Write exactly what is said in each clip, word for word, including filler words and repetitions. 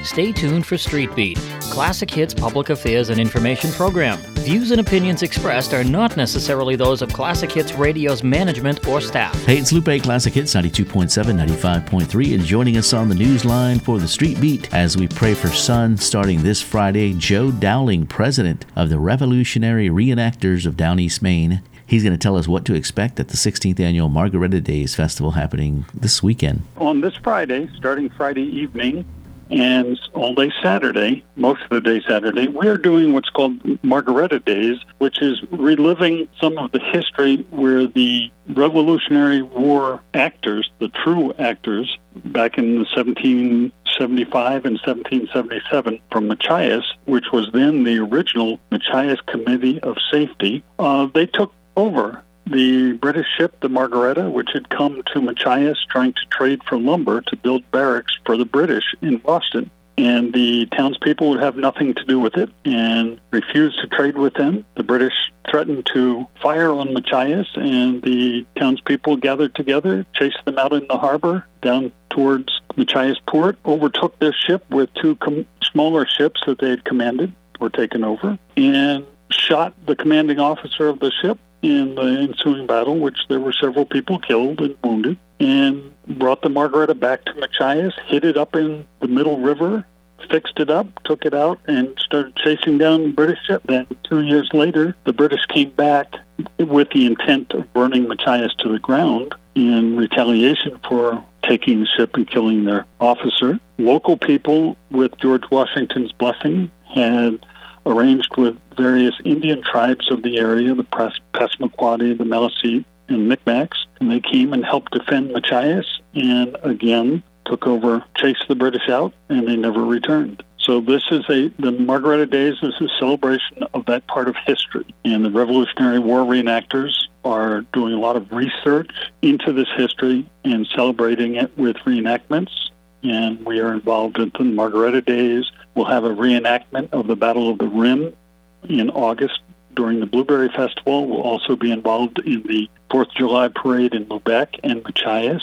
Stay tuned for Street Beat, Classic Hits public affairs and information program. Views and opinions expressed are not necessarily those of Classic Hits Radio's management or staff. Hey, it's Lupe, Classic Hits ninety-two point seven, ninety-five point three, and joining us on the news line for the Street Beat as we pray for sun starting this Friday, Joe Dowling, president of the Revolutionary Reenactors of Down East Maine. He's going to tell us what to expect at the sixteenth Annual Margaretta Days Festival happening this weekend. On this Friday, starting Friday evening, and all day Saturday, most of the day Saturday, we are doing what's called Margaretta Days, which is reliving some of the history where the Revolutionary War actors, the true actors, back in the seventeen seventy-five and seventeen seventy-seven from Machias, which was then the original Machias Committee of Safety, uh, they took over the British ship, the Margaretta, which had come to Machias trying to trade for lumber to build barracks for the British in Boston. And the townspeople would have nothing to do with it and refused to trade with them. The British threatened to fire on Machias, and the townspeople gathered together, chased them out in the harbor down towards Machias port, overtook their ship with two com- smaller ships that they had commanded, were taken over, and shot the commanding officer of the ship in the ensuing battle, which there were several people killed and wounded, and brought the Margaretta back to Machias, hid it up in the Middle River, fixed it up, took it out, and started chasing down the British ship. Then two years later, the British came back with the intent of burning Machias to the ground in retaliation for taking the ship and killing their officer. Local people, with George Washington's blessing, had arranged with various Indian tribes of the area, the Passamaquoddy, the Maliseet, and Micmacs, and they came and helped defend Machias, and again took over, chased the British out, and they never returned. So this is a, the Margaretta Days is a celebration of that part of history, and the Revolutionary War reenactors are doing a lot of research into this history and celebrating it with reenactments. And we are involved in the Margaretta Days. We'll have a reenactment of the Battle of the Rim in August during the Blueberry Festival. We'll also be involved in the fourth of July Parade in Lubec and Machias.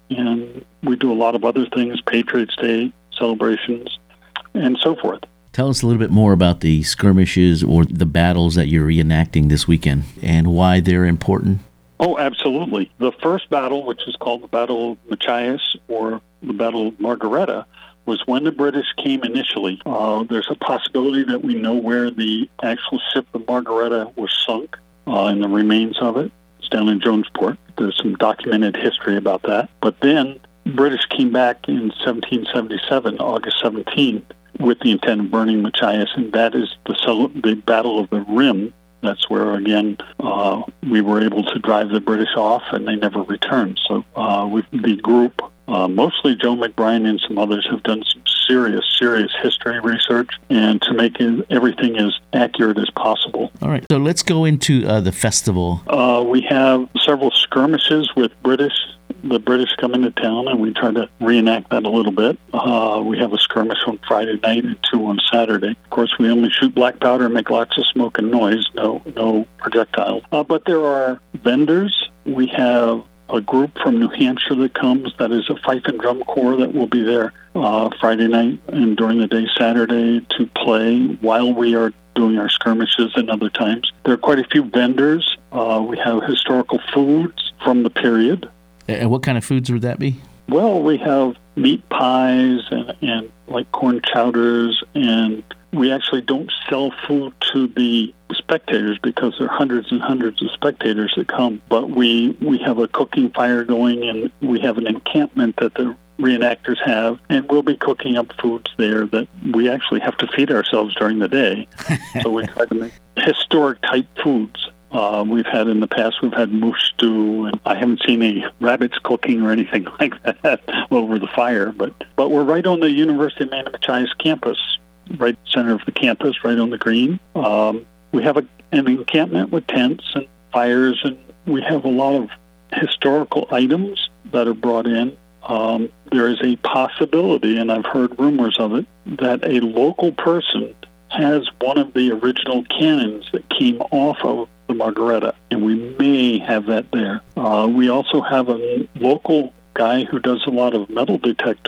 And we do a lot of other things, Patriots Day celebrations, and so forth. Tell us a little bit more about the skirmishes or the battles that you're reenacting this weekend and why they're important. Oh, absolutely. The first battle, which is called the Battle of Machias or the Battle of Margaretta, was when the British came initially. Uh, there's a possibility that we know where the actual ship, the Margaretta, was sunk uh, and the remains of it. It's down in Jonesport. There's some documented history about that. But then British came back in seventeen seventy-seven, August seventeenth, with the intent of burning Machias, and that is the, the Battle of the Rim. That's where, again, uh, we were able to drive the British off, and they never returned. So uh, we, the group, uh, mostly Joe McBrien and some others, have done some serious, serious history research and to make it, everything as accurate as possible. All right, so let's go into uh, the festival. Uh, we have several skirmishes with British. The British come into town, and we try to reenact that a little bit. Uh, we have a skirmish on Friday night and two on Saturday. Of course, we only shoot black powder and make lots of smoke and noise, no no projectiles. Uh, but there are vendors. We have a group from New Hampshire that comes, that is a fife and drum corps that will be there uh, Friday night and during the day Saturday to play while we are doing our skirmishes and other times. There are quite a few vendors. Uh, we have historical foods from the period. And what kind of foods would that be? Well, we have meat pies and, and like corn chowders, and we actually don't sell food to the spectators because there are hundreds and hundreds of spectators that come. But we, we have a cooking fire going, and we have an encampment that the reenactors have, and we'll be cooking up foods there that we actually have to feed ourselves during the day. So we try to make historic type foods. Uh, we've had in the past, we've had moose stew, and I haven't seen any rabbits cooking or anything like that over the fire. But, but we're right on the University of Maine Machias campus, right center of the campus, right on the green. Um, we have a, an encampment with tents and fires, and we have a lot of historical items that are brought in. Um, there is a possibility, and I've heard rumors of it, that a local person has one of the original cannons that came off of the Margaretta, and we may have that there. Uh, we also have a local guy who does a lot of metal detecting.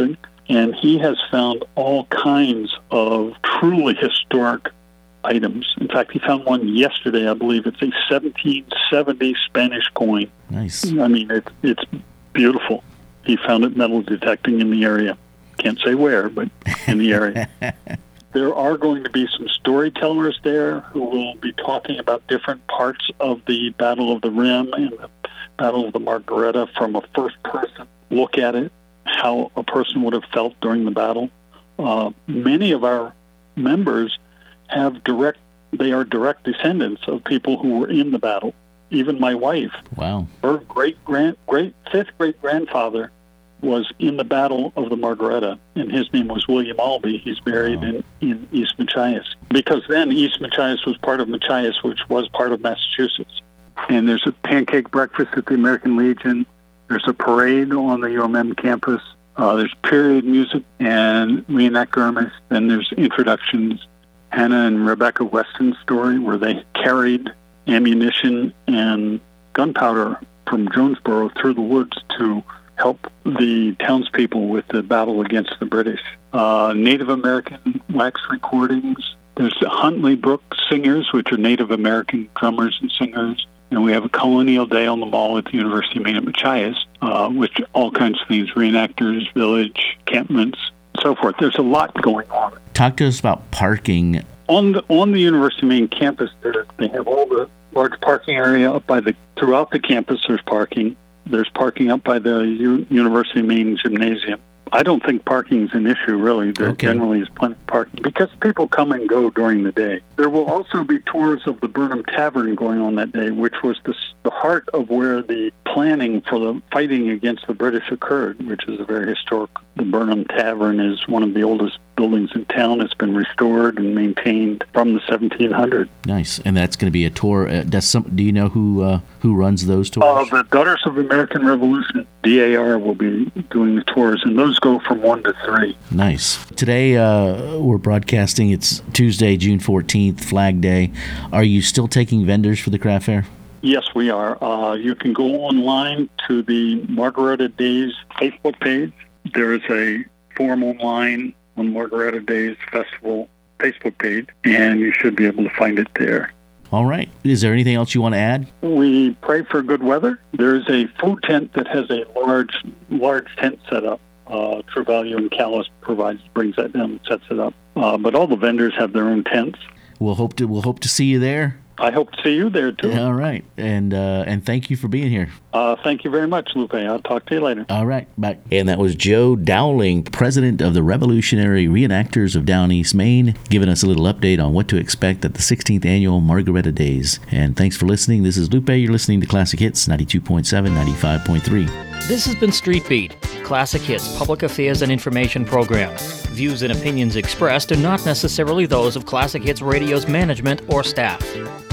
and he has found all kinds of truly historic items. In fact, he found one yesterday, I believe. It's a seventeen seventy Spanish coin. Nice. I mean, it, it's beautiful. He found it metal detecting in the area. Can't say where, but in the area. There are going to be some storytellers there who will be talking about different parts of the Battle of the Rim and the Battle of the Margaretta from a first-person look at it, how a person would have felt during the battle. Uh, many of our members have direct, they are direct descendants of people who were in the battle. Even my wife, wow, her great-grand, great fifth great-grandfather was in the Battle of the Margaretta, and his name was William Albee. He's buried wow. in, in East Machias. Because then East Machias was part of Machias, which was part of Massachusetts. And there's a pancake breakfast at the American Legion. There's a parade on the U M M campus. Uh, there's period music and reenact Irmis. Then there's introductions. Hannah and Rebecca Weston's story, where they carried ammunition and gunpowder from Jonesboro through the woods to help the townspeople with the battle against the British. Uh, Native American wax recordings. There's the Huntley Brook Singers, which are Native American drummers and singers. And we have a Colonial Day on the Mall at the University of Maine at Machias, uh, which all kinds of things, reenactors, village, encampments, so forth. There's a lot going on. Talk to us about parking. On the on the University of Maine campus, there, they have all the large parking area up by the, throughout the campus there's parking. There's parking up by the U- University of Maine Gymnasium. I don't think parking is an issue, really. There okay. generally is plenty of parking because people come and go during the day. There will also be tours of the Burnham Tavern going on that day, which was the, the heart of where the planning for the fighting against the British occurred, which is a very historic. The Burnham Tavern is one of the oldest buildings in town. It's been restored and maintained from the seventeen hundreds. Nice. And that's going to be a tour. Uh, does some, do you know who uh, who runs those tours? Uh, the Daughters of the American Revolution, D A R, will be doing the tours, and those go from one to three. Nice. Today uh, we're broadcasting. It's Tuesday, June fourteenth, Flag Day. Are you still taking vendors for the craft fair? Yes, we are. Uh, you can go online to the Margaretta Days Facebook page. There is a form online on Margaretta Days Festival Facebook page, and you should be able to find it there. All right. Is there anything else you want to add? We pray for good weather. There is a food tent that has a large, large tent set up. Uh, True Value and Callis provides, brings that down and sets it up. Uh, but all the vendors have their own tents. We'll hope to we'll hope to see you there. I hope to see you there, too. All right. And uh, and thank you for being here. Uh, thank you very much, Lupe. I'll talk to you later. All right. Bye. And that was Joe Dowling, president of the Revolutionary Reenactors of Down East Maine, giving us a little update on what to expect at the sixteenth Annual Margaretta Days. And thanks for listening. This is Lupe. You're listening to Classic Hits, ninety-two point seven, ninety-five point three. This has been Street Beat, Classic Hits Public Affairs and Information Program. Views and opinions expressed are not necessarily those of Classic Hits Radio's management or staff.